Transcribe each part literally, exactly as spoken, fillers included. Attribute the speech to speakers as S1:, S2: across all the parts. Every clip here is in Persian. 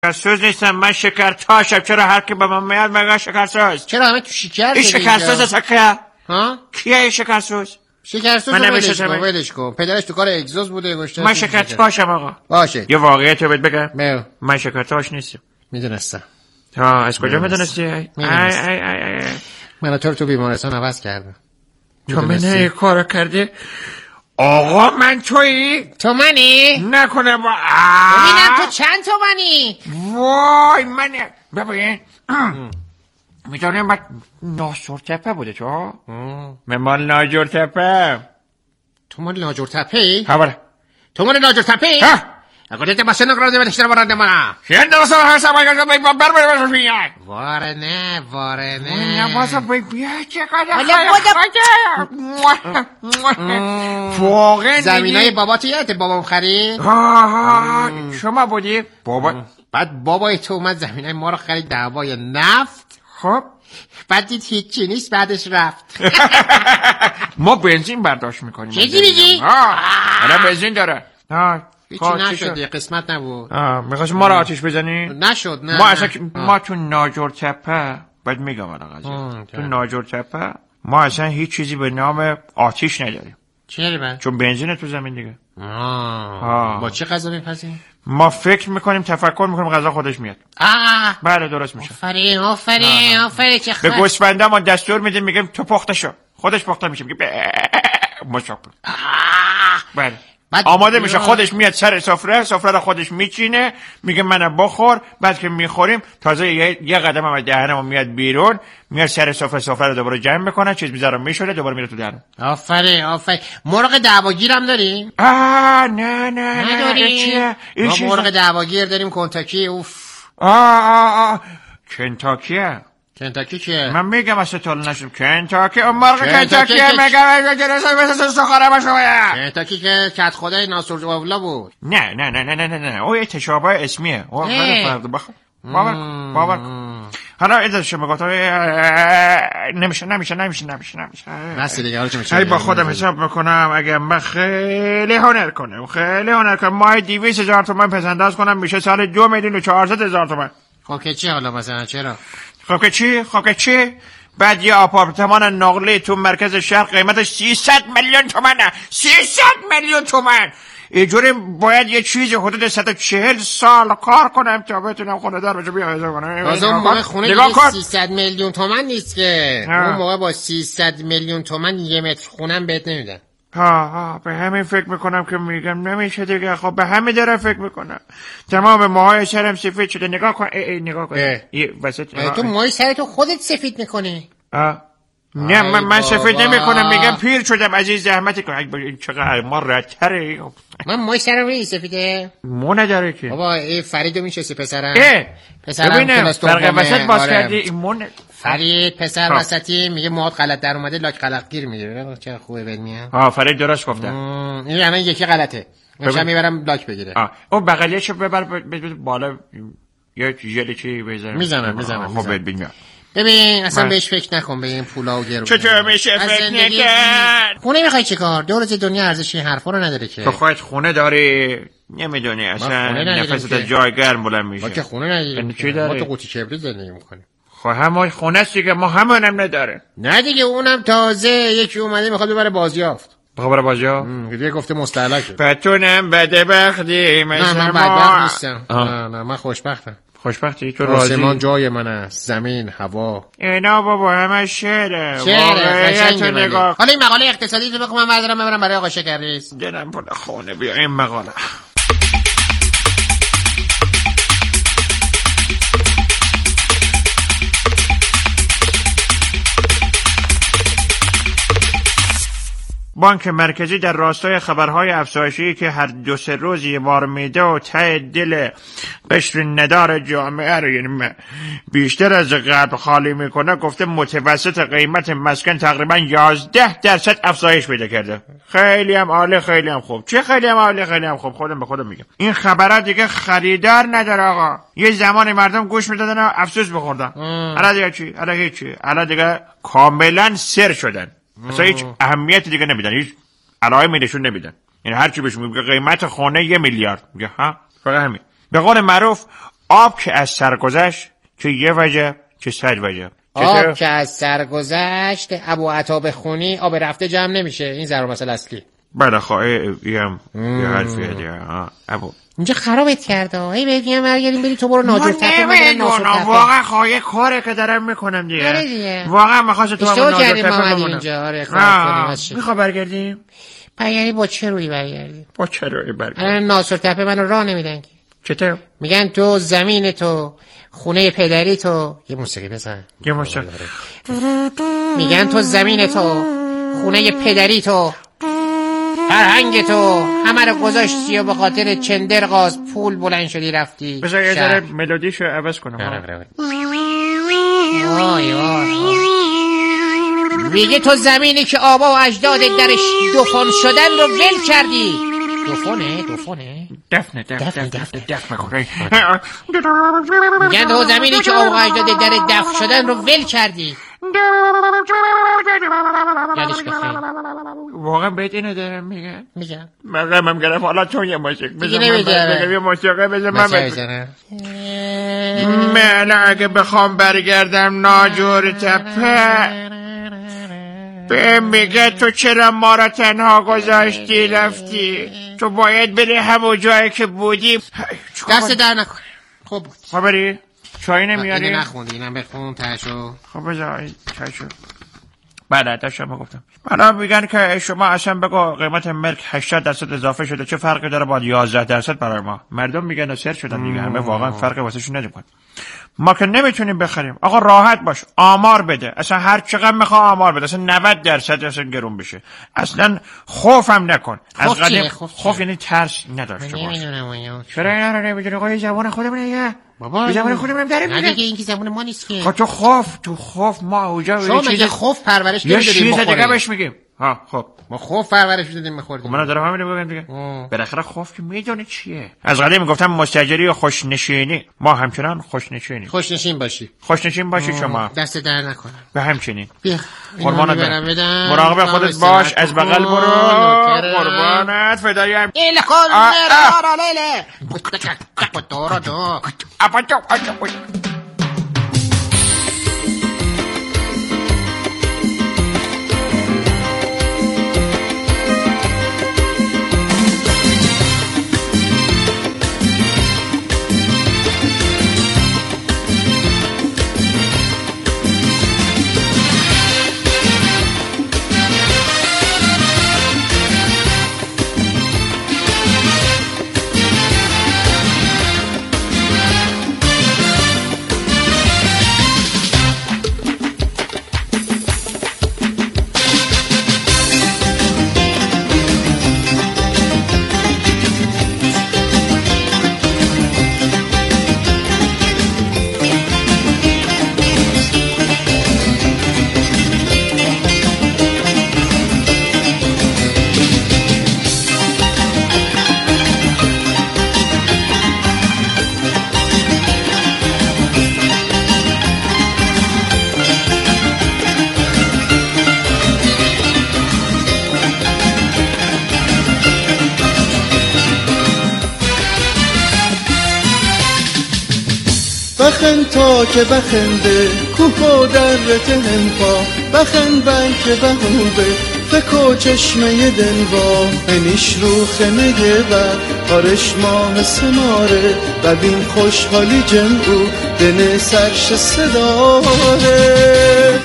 S1: شکرسوز نیستم، من شکرتاشم. چرا هر کی به من میاد میگه شکرسوز؟
S2: چرا همه تو شکر
S1: این شکرسوز است که
S2: ها
S1: کیه این شکرسوز؟
S2: شکرسوز
S1: من
S2: ولش
S1: نمیشم.
S2: کن ولش کن پدرش تو کار اگزوز بوده گشته.
S1: من شکرتاشم آقا.
S2: باشه
S1: یه واقعیت رو بهت بگم،
S2: میو
S1: من شکرتاش نیستم.
S2: میدونستم.
S1: ها از کجا میدونستی؟ ای ای ای
S2: من تو رو تو بیمارستان عوض کردم.
S1: تو من این کارو کردی؟ آقا من تویی؟
S2: تو منی؟
S1: نکنه با
S2: ببینم تو چند تو منی؟
S1: وای منه. ببین میدونیم من ناجور تپه بوده تو؟ من مال ناجور تپه.
S2: تو مال ناجور تپه ای؟
S1: خبره
S2: تو مال ناجور تپه ای؟
S1: ها
S2: اگه تو بسه نگرازه به تشتر برنده ما
S1: شیر درسته هستم اگر بر بر بر بر بیاد
S2: واره نه واره نه
S1: نه بازا بیا چقدر
S2: حالا
S1: واقعا
S2: زمینای بابات یادت بابام خرید؟
S1: ها ها شما بودی؟ بابا
S2: بعد بابای تو اومد زمینای ما رو خرید دعوای نفت.
S1: خب
S2: بعد دید هیچی نیست بعدش رفت.
S1: ما بنزین برداشت میکنیم.
S2: چیزی میگی؟
S1: آره بنزین داره. ها
S2: هیچی نشد یه قسمت نبود.
S1: آه میخواست ما رو آتیش بزنی؟
S2: نشد نه
S1: ما اصلا ما تو ناجور تپه باید میگم الان قضیه تو ناجور تپه ما اصلا هیچ چیزی به نام آتیش نداریم.
S2: چرا؟
S1: چون بنزینه تو زمین دیگه.
S2: آه با چه غذا میپزیم؟
S1: ما فکر میکنیم تفکر میکنیم غذا خودش میاد.
S2: آه
S1: بله درست میشه.
S2: آفرین آفرین آفرین چه
S1: به گوسفندا ما دستور میدیم میگیم تو پخته شو، خودش پخته میشه میگه مشاق. بله آماده میشه خودش میاد سر سفره، سفره رو خودش میچینه میگه منو بخور. بعد که میخوریم تازه یه, یه قدم هم دهنمون میاد بیرون، میاد سر سفره، سفره رو دوباره جمع میکنه، چیز میذاره میشوره دوباره میره تو دهن.
S2: آفرین آفرین. مرغ دعواگیر هم داریم؟
S1: آه نه نه
S2: نداریم. ما مرغ دعواگیر داریم کنتاکی. اوف
S1: آه آه آه کنتاکیه.
S2: کنتاکی چیه؟
S1: من میگم اصلا طول نشد کنتاکی اون مرغ کنتاکیه میگم جلسه سخاره باشه.
S2: کنتاکی که کت خدای ناصر اولا بود.
S1: نه نه نه نه نه نه او یه تشابه اسمیه. او خیلی فرق بخور باور باور حالا ادازه شما گفتم نمیشه نمیشه نمیشه نمیشه نمیشه
S2: بس دیگه. حالا چه میشه؟
S1: ای با خودم حساب میکنم اگه من خیلی هنر کنم خیلی هنر کنم ماه دویست هزار تومان پسنداز کنم میشه سال دو میلیون و چهارصد هزار تومان.
S2: خب که چی حالا مثلا چرا؟
S1: خب که چی؟ خب که چی؟ بعد یه آپارتمان نقلی تو مرکز شهر قیمتش سیصد میلیون تومنه. سیصد میلیون تومن. اینجوری باید یه چیزی حدود صد و چهل سال کار کنم تا بتونم خونه دار بشه بیا ایجا کنم.
S2: باز اون موقع خونه دیگه سیصد میلیون تومن نیست که. اون موقع با سیصد میلیون تومن یه متر خونم بهت نمیدن.
S1: ها ها به همین فکر میکنم که میگم نمیشه دیگه. خب به همین داره فکر میکنم. تمام موهای سرم سفید شده. نگاه کن ای ای نگاه کن یه وسط.
S2: تو موهای سرتو خودت سفید میکنی؟
S1: آه نه من من سفید نمی کنم میگم پیر شدم از این زحمتی که چقدر ما ردتره.
S2: من موی سرم روی سفیده
S1: مو نداره که
S2: بابا. ای فریدو میشستی پسرم؟
S1: اه
S2: پسرم
S1: ببینم فرق وسط باز کردی این مون.
S2: فرید پسر وسطی میگه موهات غلط در اومده لاک غلط گیر میگیره. چه خوبه بهت میاد.
S1: ها فرید درست گفته.
S2: این الان یکی غلطه میشم میبرم لاک بگیره.
S1: آ اون بغلیشو ببر بالا یه ژل چی بزنم
S2: میزنم میزنم
S1: خب بهت میاد.
S2: ببین اصلا بهش فکر نکن به این پولا و گرون.
S1: چطور میشه فکر نکرد؟
S2: خونه میخوای چه کار؟ دو روز دنیا ارزش این حرفا رو نداره که.
S1: تو خودت خونه داری نمیدونی اصلا نفست از جای گرم بلند میشه.
S2: ما که خونه نداریم.
S1: چی داری؟
S2: ما تو قوطی کبریت زندگی میکنیم.
S1: خب همون خونه است دیگه ما همونم نداره.
S2: نه دیگه اونم تازه یکی اومده میخواد ببره بازیافت.
S1: بخبر بازیا؟
S2: دیگه گفته مستهلکه.
S1: پتونم بدبختی مثل
S2: نه من بدبخت نیستم. نه نه من خوشبختم.
S1: خوشبختی تو راضی؟
S2: آسمان جای من است، زمین هوا.
S1: اینا بابا همه شعره.
S2: شعره قشنگ نگاه. حالا این مقاله اقتصادی رو بخونم من بردارم ببرم برای آقا شکرریز.
S1: دلم پر خونه بیا این مقاله. بانک مرکزی در راستای خبرهای افزایشی که هر دو سه روز یه بار میده و ته دل قشر ندار جامعه رو یعنی بیشتر از قبل خالی میکنه گفته متوسط قیمت مسکن تقریبا یازده درصد افزایش پیدا کرده. خیلی هم عالی خیلی هم خوب. چه خیلی هم عالی خیلی هم خوب. خودم به خودم میگم این خبرات دیگه خریدار نداره آقا. یه زمانی مردم گوش میدادن و افسوس بخوردن. الان دیگه چی؟ الان هیچی. الان دیگه کاملا سر شدن. اصلا هیچ اهمیت دیگه نمیدن، هیچ علائمی نشون نمیدن. یعنی هر چی بهشون میگه قیمت خونه یه میلیارد میگه ها فقط همین. به قول معروف آب که از سر گذشت چه یه وجه چه صد وجه.
S2: آب که از سر گذشت ابو عطا بخونی آب رفته جمع نمیشه. این ضرب مثل اصلی.
S1: بله خواهی ایم یه حرفیه دیگه. ابو
S2: اینجا خرابت کرده. ای بگیم برگردیم بریم تو برو ناجور تپه.
S1: من نمیدونم واقعا خواهی کاره که دارم میکنم دیگه.
S2: دیگه
S1: واقعا میخواست تو همون ناجور تپه بمونم.
S2: اینجا آره خراب کنیم.
S1: میخوا برگردیم؟
S2: برگردیم با چه روی برگردیم؟
S1: با چه روی برگردیم؟
S2: الان ناجور تپه منو راه نمیدن.
S1: چطور؟
S2: میگن تو زمین تو خونه پدری تو یه موسیقی بزن.
S1: یه موسیقی.
S2: میگن تو زمین تو خونه پدری تو فرهنگ تو همه رو گذاشتی و به خاطر چندرغاز پول بلند شدی رفتی.
S1: بذار یه ذره ملودیشو عوض کنم.
S2: وای وای میگه تو زمینی که آبا و اجدادت درش دفن شدن رو ول کردی. دفنه دفنه
S1: دفنه دفنه دفنه دفنه کنه.
S2: میگن تو زمینی که آبا و اجدادت در دفن شدن رو ول کردی. یادش بخیر.
S1: واقعا بهت اینو دارم میگن
S2: میگم
S1: مقام هم گرفت. حالا چون یه موسیقی
S2: دیگه نمیذاره.
S1: یه موسیقی بذار من
S2: بذارم.
S1: من اگه بخوام برگردم ناجور تپه به میگه تو چرا ما را تنها گذاشتی رفتی؟ تو باید بری همون جایی که بودی.
S2: دست در نکن. خوب بود.
S1: خب بری؟ چایی نمیاری؟
S2: اینو نخوندی اینم بخون تشو.
S1: خب بذار تشو. بله تشو ما گفتم. حالا میگن که شما اصلا بگو قیمت ملک هشتاد درصد اضافه شده چه فرقی داره با یازده درصد برای ما؟ مردم میگن و سر شدن دیگه. همه واقعا فرقی واسهشون نمیکنه. ما که نمیتونیم بخریم. آقا راحت باش آمار بده. اصلا هر چقدر میخواد آمار بده. اصلا نود درصد اصلا گرون بشه. اصلا خوفم نکن.
S2: از قدیم
S1: خوف یعنی ترس نداشته باش. چرا اینا رو نمیدونی؟ آقا زبان خودمونه دیگه. بابا زبان خودمون داره میگه.
S2: نه دیگه این که زبان ما نیست که.
S1: خب تو خوف تو خوف ما اونجا
S2: یه چیز خوف پرورش
S1: نمیدیم. یه چیز دیگه بهش میگیم. ها خب
S2: ما خوف پرورش دادیم میخوردیم.
S1: من دارم همین میگم دیگه. بالاخره خوف که میدونی چیه. از قدیم میگفتم مستاجری و خوشنشینی. ما همچنان خوشنشینی.
S2: خوشنشین باشی.
S1: خوشنشین باشی شما.
S2: دست در نکنم.
S1: به همچنین.
S2: بیا.
S1: قربانت برم. مراقب خودت باش. از بغل برو. قربانت فدایم.
S2: ایل کن مرا لیله. دورا دو.
S1: اپاچو اپاچو.
S3: بخند تا که بخنده کوه و در تهمپا بخند بلکه بهوبه فکو چشمه دنوا انیش رو خمه و آرش ماه سماره و بین خوشحالی جمعو دن سرش صداره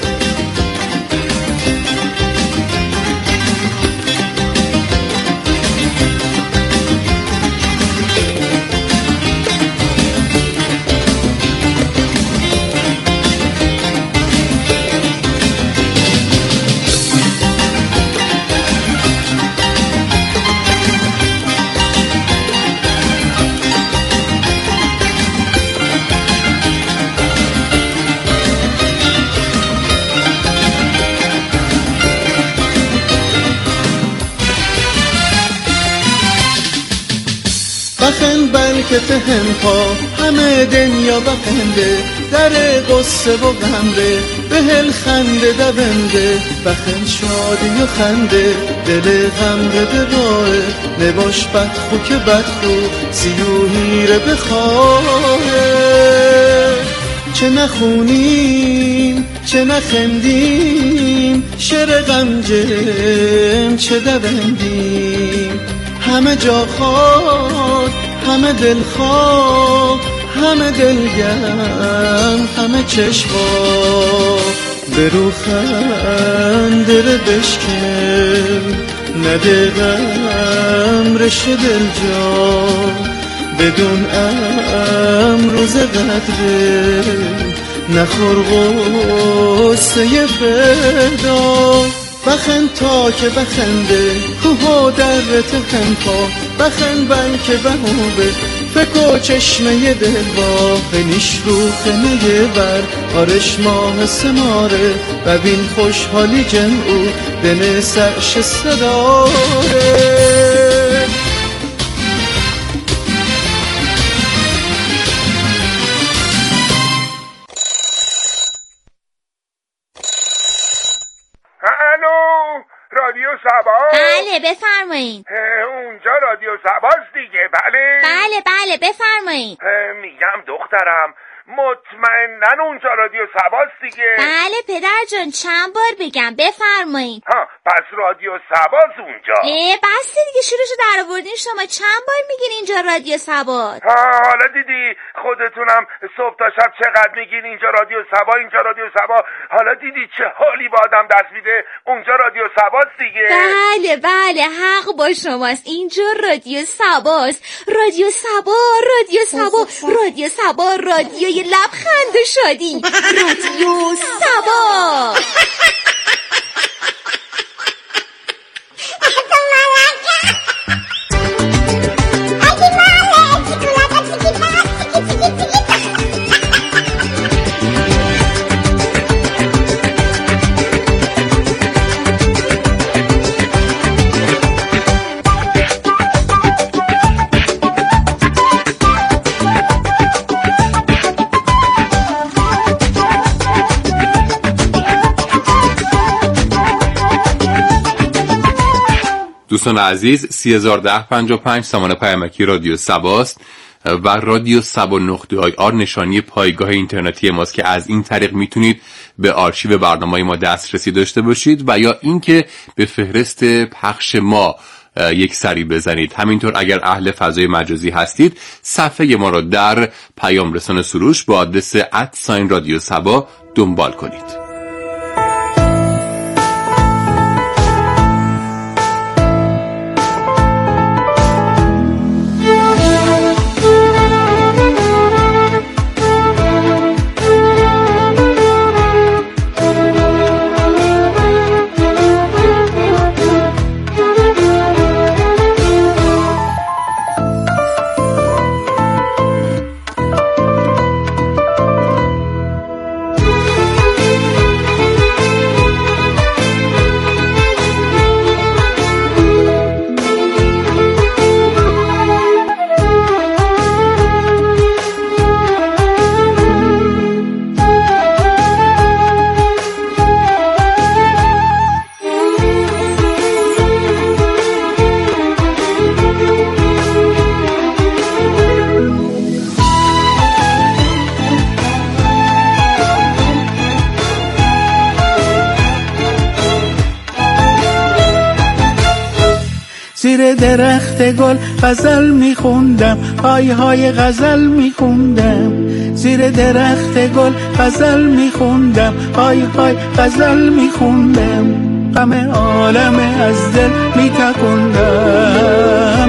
S3: بخند بلکه تهم پا همه دنیا بخنده در قصه و غمره بهل خنده دونده بخن شادی و خنده دل غم بده راه نباش بدخو که بدخو سیوهیره بخواه چه نخونیم چه نخندیم شعر غمجم چه دوندیم همه جا خاک همه دل خاک همه دلگم همه چشما برو خنده رو بشکن نده غم رشته دل جا بدون امروز قدره نخور غصه فردا بخن تا که بخنده کوها در تکن پا بخن بلکه بهوبه فکر چشمه دل با نیش رو خنه بر آرش ماه سماره ببین خوشحالی جمعو دل سرش صداره
S4: رادیو سبا؟
S5: بله بفرمایید.
S4: اونجا رادیو سباست دیگه؟ بله
S5: بله بله بفرمایید.
S4: میگم دخترم مطمئنن اونجا رادیو سباست دیگه؟
S5: بله پدر جان چند بار بگم بفرمایید.
S4: ها پس رادیو سباست اونجا.
S5: اه بسته دیگه شروعشو در آوردین شما چند بار میگین اینجا رادیو سباست.
S4: ها حالا دیدی خودتونم صبح تا شب چقدر میگین اینجا رادیو سبا اینجا رادیو سبا حالا دیدی چه حالی با آدم دست میده اونجا رادیو سباست دیگه.
S5: بله بله حق با شماست اینجا رادیو سباست. رادیو سبا رادیو سبا رادیو سبا رادیو لبخند و شادی رادیو سبا.
S6: دوستان عزیز سی هزار و ده پنجاه و پنج سامان پیامکی رادیو سباست و رادیو سبا نقطه آی آر نشانی پایگاه اینترنتی ماست که از این طریق میتونید به آرشیو برنامه‌های ما دسترسی داشته باشید و یا اینکه به فهرست پخش ما یک سری بزنید. همینطور اگر اهل فضای مجازی هستید صفحه ما را در پیام رسان سروش با آدرس ات رادیو سبا دنبال کنید.
S7: زیر درخت گل غزل میخوندم های های غزل میخوندم زیر درخت گل غزل میخوندم های های غزل میخوندم غم عالم از دل میتکندم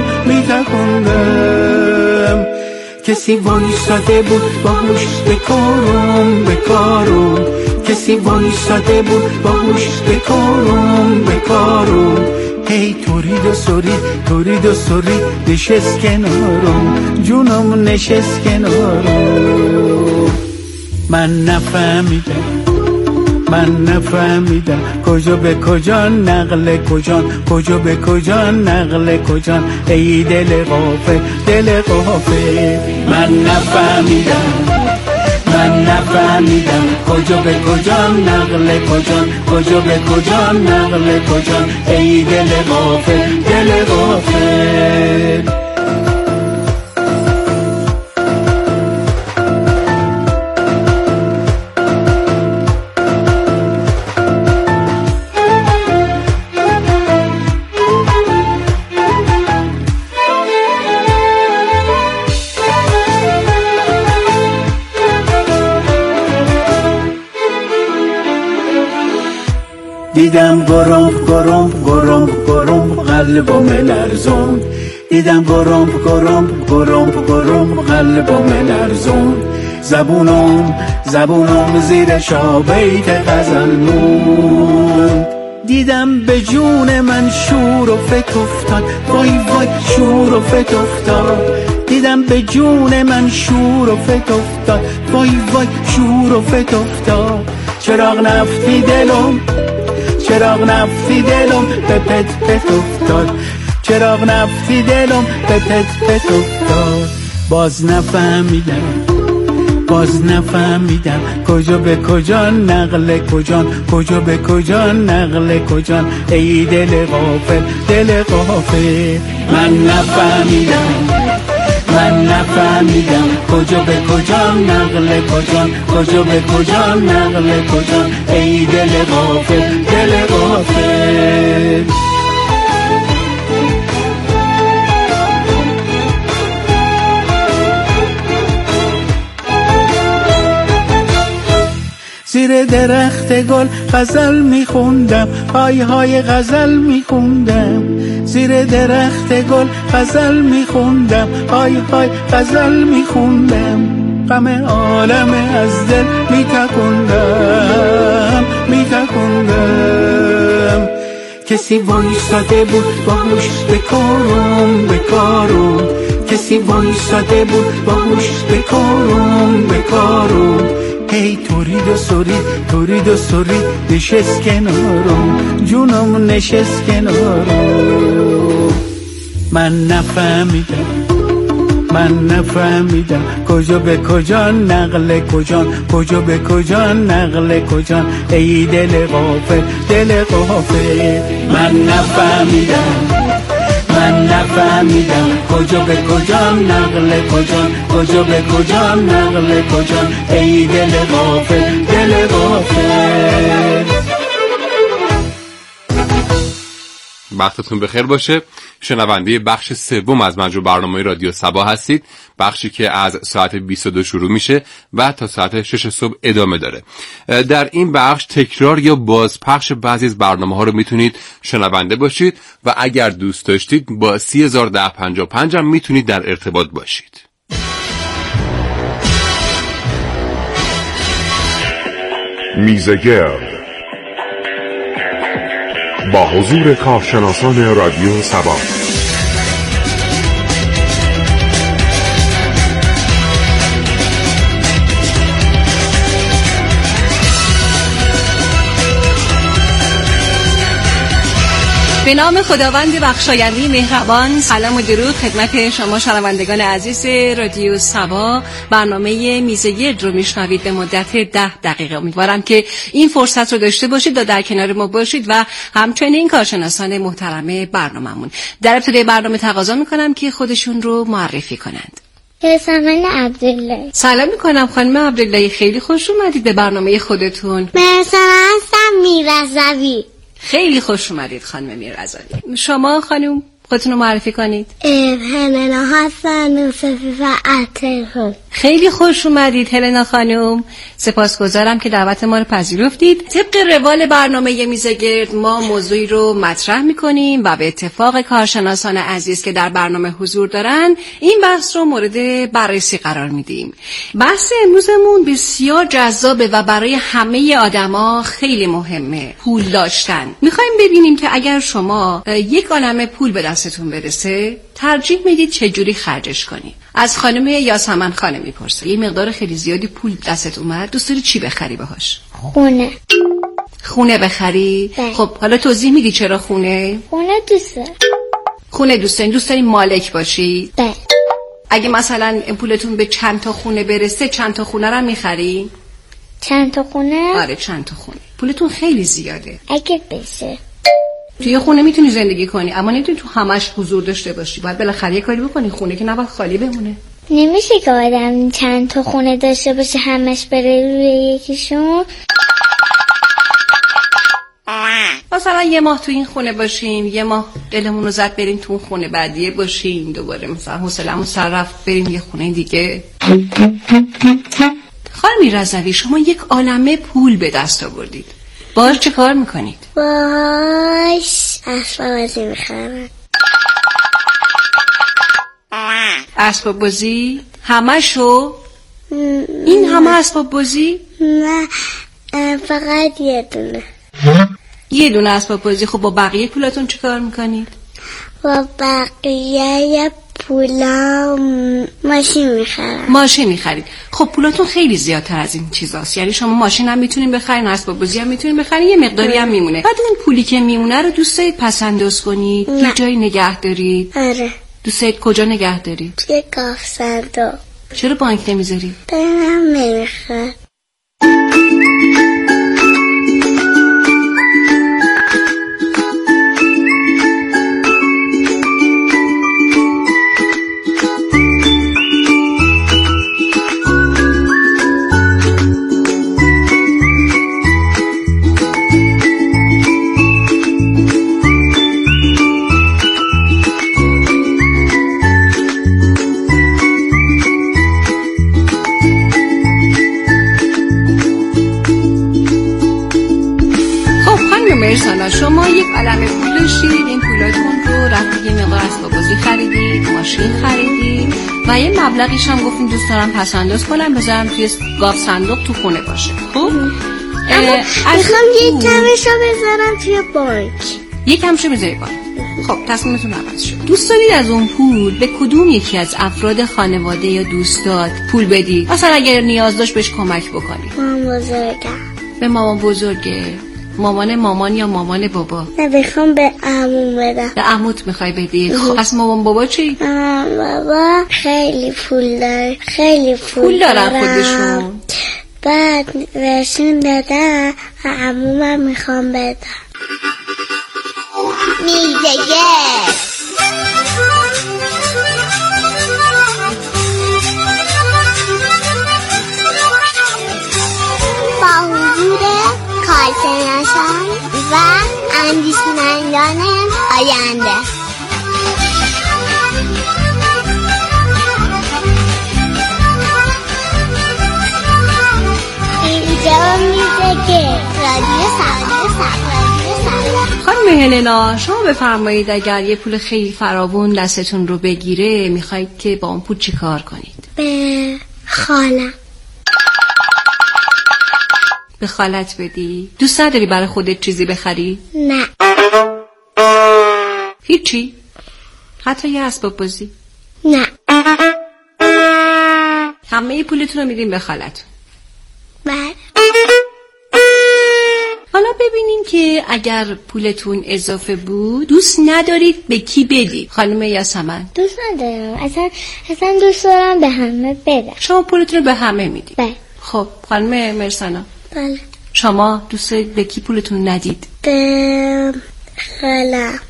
S7: میتکندم کسی وایساده بود با هوش بکارم بکارم کسی وایساده بود با هوش بکارم بکارم هی تورید و سورید تورید و سورید نشست کنارم جونم نشست کنارم من نفهمیدم من نفهمیدم کجا به کجا نقل کجان کجا به کجا نقل کجان ای دل غافل دل غافل من نفهمیدم من نفهمیدم کجا به کجا نقل کجان کجا به کجا نقل کجان ای دل غافل دل غافل.
S3: دیدم گرم گرم گرم گرم قلبم لرزون دیدم گرم گرم گرم گرم قلبم لرزون زبونم زبونم زیر شابیت غزل مون دیدم به جون من شور و فت افتاد وای وای شور و فت افتاد دیدم به جون من شور و فت افتاد وای وای شور و فت افتاد چراغ نفتی دلم چراغ نفتی دلم به پت پت افتاد چراغ نفتی دلم به پت پت افتاد باز نفهمیدم باز نفهمیدم کجا به کجا نقل کجان کجا به کجا نقل کجان ای دل غافل دل غافل. من نفهمیدم من نفهمیدم کجا به کجا نقل کجان کجا به کجا نقل کجان ای دل غافل دل غافل.
S7: زیر درخت گل غزل میخوندم های های غزل میخوندم زیر درخت گل غزل میخوندم های های غزل میخوندم غم عالم از دل میتکندم میتکندم
S3: کسی وایساده بود باهوش بکارم بکارم کسی وایساده بود باهوش بکارم بکارم هی تورید و سورید تورید و سورید نشست کنارم جونم نشست کنارم. من نفهمیدم من نفهمیدم کجا به کجا نقل کجان کجا به کجا نقل کجان ای دل غافل دل غافل. من نفهمیدم من نفهمیدم کجا به کجا نقل کجان کجا به کجا نقل کجان ای دل غافل دل غافل.
S6: وقتتون بخیر باشه. شنونده بخش سوم از مجموع برنامه رادیو صبا هستید، بخشی که از ساعت بیست و دو شروع میشه و تا ساعت شش صبح ادامه داره. در این بخش تکرار یا بازپخش بعضی از برنامه ها رو میتونید شنونده باشید و اگر دوست داشتید با سی هزار ده پنجاه و پنج هم میتونید در ارتباط باشید.
S8: میزگرد با حضور کارشناسان رادیو صبا.
S9: به نام خداوند بخشاینده مهربان، سلام و درود خدمت شما شنوندگان عزیز رادیو صبا. برنامه میزگرد رو میشنوید به مدت ده دقیقه. امیدوارم که این فرصت رو داشته باشید و در کنار ما باشید و همچنین کارشناسان محترم برنامه‌مون. در ابتدای برنامه تقاضا میکنم که خودشون رو معرفی کنند.
S10: یاسمین عبدالله.
S9: سلام میکنم خانم عبدالله، خیلی خوش اومدید به برنامه خودتون.
S10: مرسا هستم میرزوی.
S9: خیلی خوش اومدید خانم میرزوی. شما خانم خودتون رو معرفی کنید.
S10: هلنا هستم یوسفی و عطر.
S9: خیلی خوش اومدید هلنا خانم، سپاسگزارم که دعوت ما رو پذیرفتید. طبق روال برنامه میزگرد ما موضوعی رو مطرح میکنیم و به اتفاق کارشناسان عزیز که در برنامه حضور دارن این بحث رو مورد بررسی قرار میدیم. بحث امروزمون بسیار جذابه و برای همه آدما خیلی مهمه، پول داشتن. میخوایم ببینیم که اگر شما یک عالمه پول به دستتون برسه ترجیح میدید چجوری خرجش کنید. از خانم یاسمن خانم میپرسه یه مقدار خیلی زیادی پول دستت اومد، دوست داری چی بخری باهاش؟
S10: خونه.
S9: خونه بخری؟
S10: ده.
S9: خب حالا توضیح میدی چرا خونه؟
S10: خونه دوست دارم.
S9: خونه دوست داری؟ دوست داری مالک باشی؟
S10: ده.
S9: اگه مثلا پولتون به چند تا خونه برسه چند تا خونه رو میخری؟
S10: چند تا خونه؟
S9: آره چند تا خونه. پولتون خیلی زیاده.
S10: اگه بشه
S9: توی خونه میتونی زندگی کنی، اما نمیتونی تو همش حضور داشته باشی. باید بالاخره یه کاری بکنی، خونه که نباید خالی بمونه.
S10: نمیشه که آدم چند تا خونه داشته باشه همش بره روی یکیشون.
S9: مثلا یه ماه تو این خونه باشیم، یه ماه دلمون رو زد بریم تو اون خونه بعدیه باشیم، دوباره مثلا حوصله‌مون سر رفت بریم یه خونه دیگه. خانم رضوی شما یک عالمه پول به دست آوردید، باهاش چه کار میکنید؟
S10: باش اسباب بازی میخرم.
S9: اسباب بازی؟ همه شو؟ این همه اسباب بازی؟
S10: نه فقط یه دونه.
S9: یه دونه اسباب بازی. خب با بقیه پولاتون چه کار میکنید؟
S10: با بقیه پولا ماشین میخرم.
S9: ماشین میخرید. خب پولاتون خیلی زیادتر از این چیزاست، یعنی شما ماشین هم میتونین بخرین، اسباب بازی هم میتونین بخرین، یه مقداری هم میمونه. بعد اون پولی که میمونه رو دوست دارید پس انداز کنید؟ یه جایی نگه دارید؟
S10: آره.
S9: دوست دارید کجا نگه دارید؟
S10: توی کاف صندوق.
S9: چرا بانک نمیذاری؟
S10: دلم نمیخواد.
S9: شما یک عالمه پول داشتید، این پولاتون رو رفتید یه مقدار اسباب بازی خریدید، ماشین خریدید و یه مبلغیش هم گفتین دوست دارم پس انداز کنم بذارم توی گاف صندوق تو خونه باشه. خب
S10: اما میخوام یک کمشو بذارم توی بانک.
S9: یک کمشو بذاری بانک. خب تصمیمتون عوض شد. دوست دارید از اون پول به کدوم یکی از افراد خانواده یا دوستات پول بدید؟ مثلا اگر نیاز داشت بهش کمک بکنید.
S10: مامان بزرگم.
S9: به مامان بزرگه؟ مامان مامان یا مامان بابا؟
S10: نه بخوام به عموم بدم.
S9: به عموت میخوای بدی؟ خب از مامان بابا چی؟
S10: مامان بابا خیلی پول داره، خیلی پول,
S9: پول دارن خودشون.
S10: بعد بهشون دادم و عمومم میخوام بدم. میزگه با حضور کارشناسان و اندیشمندان آینده. اینجا میزگه رادیو سبا.
S9: خانم هلنا شما بفرمایید اگر یه پول خیلی فراوون دستتون رو بگیره میخواید که با اون پول چی کار کنید؟
S10: به خالم.
S9: به خالت بدی؟ دوست نداری برای خودت چیزی بخری؟
S10: نه.
S9: هیچی؟ حتی یه اسباب بازی؟
S10: نه.
S9: همه پولتون رو میدیم به خالتون؟
S10: بله.
S9: حالا ببینیم که اگر پولتون اضافه بود دوست ندارید به کی بدید؟ خانم یاسمن.
S10: دوست ندارم، اصلا اصلا دوست دارم به همه بدم.
S9: شما پولتون رو به همه میدید؟
S10: بله.
S9: خب خانم مرسانا.
S10: بله.
S9: شما دوست دارید به کی پولتون ندید؟
S10: به خالم.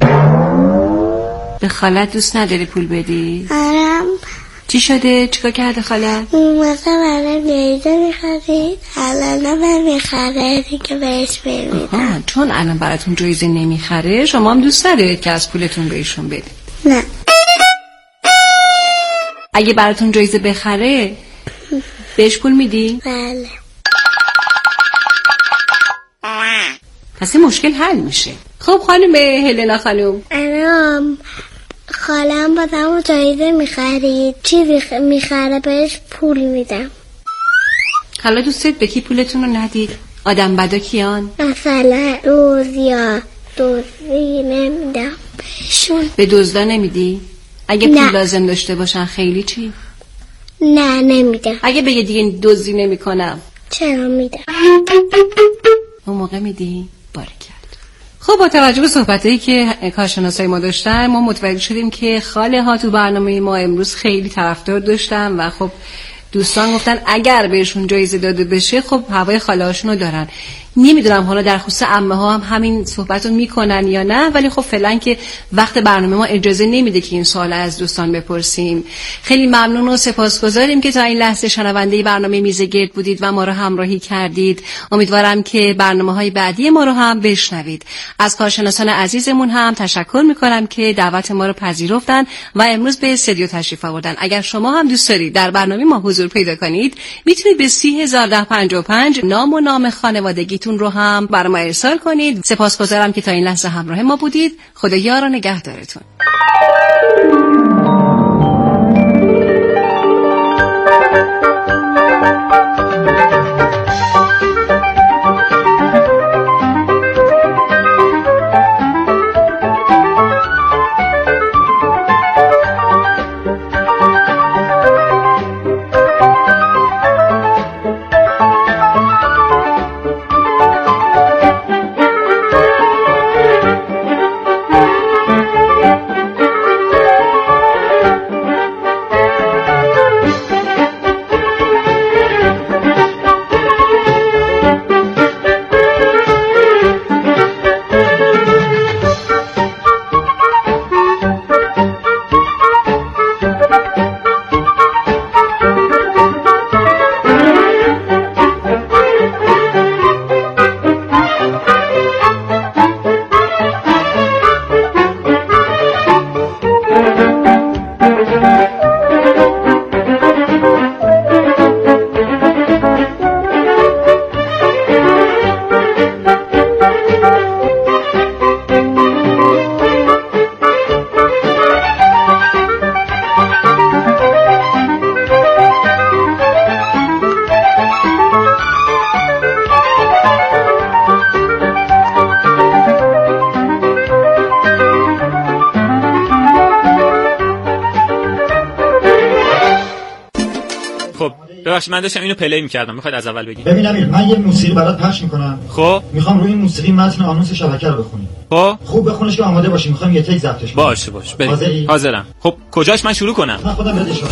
S9: به خالت دوست نداری پول بدی؟
S10: آرام.
S9: چی شده؟ چیکار کرده خالت؟
S10: اون موقع برای بیایده میخوادید الان من میخواد که بهش بمیدم.
S9: چون الان براتون جایزه نمیخره شما هم دوست ندارید که از پولتون بهشون بدید؟
S10: نه.
S9: اگه براتون جایزه بخره بهش پول میدی؟
S10: بله.
S9: پس این مشکل حل میشه. خب خانم هلنا خانم.
S10: الان خالم بازم جایزه میخرید، چیزی خ... میخره بهش پول میدم.
S9: حالا دوستت به کی پولتون رو ندید؟ آدم بدا کیان؟
S10: مثلا دوزیا دوزی نمیدم بهشون.
S9: به دزدا نمیدی؟ اگه
S10: نه.
S9: پول لازم داشته باشن خیلی چی؟
S10: نه نمیدم.
S9: اگه بگه دیگه دزدی نمیکنم
S10: چرا میدم؟
S9: اون موقع میدی؟ بارکل. خب با توجه به صحبتایی که کارشناسای ما داشتن ما متوجه شدیم که خاله ها تو برنامه ما امروز خیلی طرفدار داشتن و خب دوستان گفتن اگر بهشون جایزه داده بشه خب هوای خاله‌هاشون رو دارن. نمیدونم حالا در خصوص عمه ها هم همین صحبت رو میکنن یا نه، ولی خب فعلا که وقت برنامه ما اجازه نمیده که این سوال از دوستان بپرسیم. خیلی ممنون و سپاسگزاریم که تا این لحظه شنونده برنامه میز گرد بودید و ما رو همراهی کردید. امیدوارم که برنامه‌های بعدی ما رو هم بشنوید. از کارشناسان عزیزمون هم تشکر میکنم که دعوت ما رو پذیرفتن و امروز به استودیو تشریف آوردن. اگر شما هم دوست دارید در برنامه ما حضور پیدا کنید، میتونید به سی هزار و ده و پنجاه و پنج نام و نام خانوادگی تون رو هم برای ما ارسال کنید. سپاسگزارم که تا این لحظه همراه ما بودید. خدا یار و نگهدارتون.
S11: ببخشید من داشتم اینو پلی می‌کردم، می‌خواید از اول بگید؟
S12: ببین امیر، من یه موسیقی برات پخش می‌کنم.
S11: خب
S12: می‌خوام روی این موسیقی متن آنونس شبکه رو بخونی.
S11: خب
S12: خوب بخونش که آماده باشی، می‌خوام یه تک ضبطش کنم.
S11: باشه باشه بریم. حاضرم. خب کجاش من شروع کنم؟
S12: من خودم بهت اشاره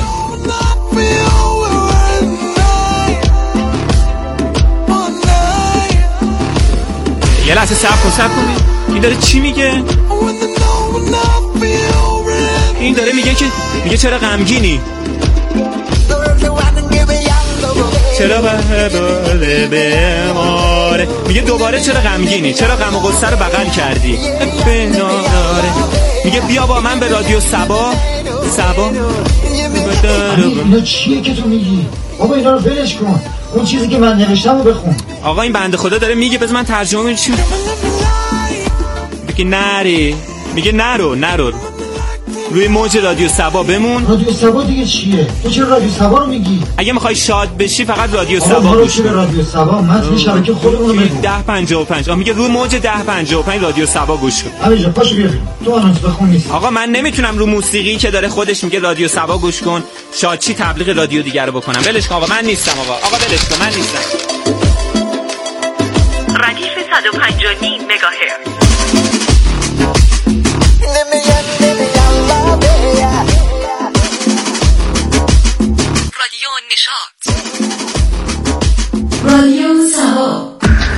S11: یه لحظه صبر کن صبر کن. این داره چی میگه؟ این داره میگه که میگه چرا غمگینی؟ چرا بله بماره؟ میگه دوباره چرا غمگینی؟ چرا غم و غصه رو بغل کردی؟ بناره. میگه بیا با من به رادیو سبا. سبا
S12: اینا چیه که تو میگی؟ بابا اینا رو ولش کن، اون چیزی که من نوشتم رو بخون.
S11: آقا این بنده خدا داره میگه بذار من ترجمه کنم. چی میگه؟ نری. میگه نرو نرو روی موج رادیو سبا بمون.
S12: رادیو سبا دیگه چیه؟ تو چرا رادیو سبا رو میگی؟
S11: اگه میخوای شاد بشی فقط رادیو سبا
S12: گوش کن. رادیو سبا متن شبکه خودمون رو بگو.
S11: ده پنجاه و پنج. میگه روی موج ده پنجاه و پنج رادیو سبا گوش کن.
S12: همینجا پاشو بیا تو آنونس بخون. نیست
S11: آقا من نمیتونم رو موسیقی که داره خودش میگه رادیو سبا گوش کن شادچی تبلیغ رادیو دیگر رو بکنم. ولش کن آقا، من نیستم آقا. آقا ولش کن، من نیستم.
S13: ردیف صد و پنجاه و نیم مگاهرتز.
S14: رادیو نشاط. رادیو سبا.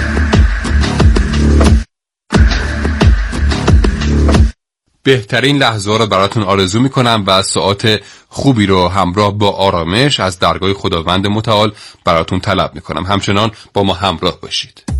S6: بهترین لحظه رو براتون آرزو میکنم و ساعات خوبی رو همراه با آرامش از درگاه خداوند متعال براتون طلب میکنم. همچنان با ما همراه باشید.